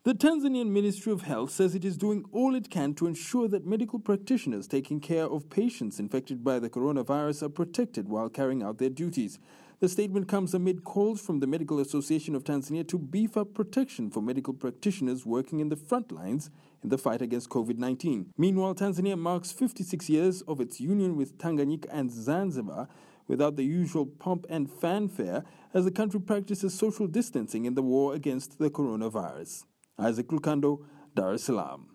The Tanzanian Ministry of Health says it is doing all it can to ensure that medical practitioners taking care of patients infected by the coronavirus are protected while carrying out their duties. The statement comes amid calls from the Medical Association of Tanzania to beef up protection for medical practitioners working in the front lines in the fight against COVID-19. Meanwhile, Tanzania marks 56 years of its union with Tanganyika and Zanzibar without the usual pomp and fanfare as the country practices social distancing in the war against the coronavirus. Isaac Lukando, Dar es Salaam.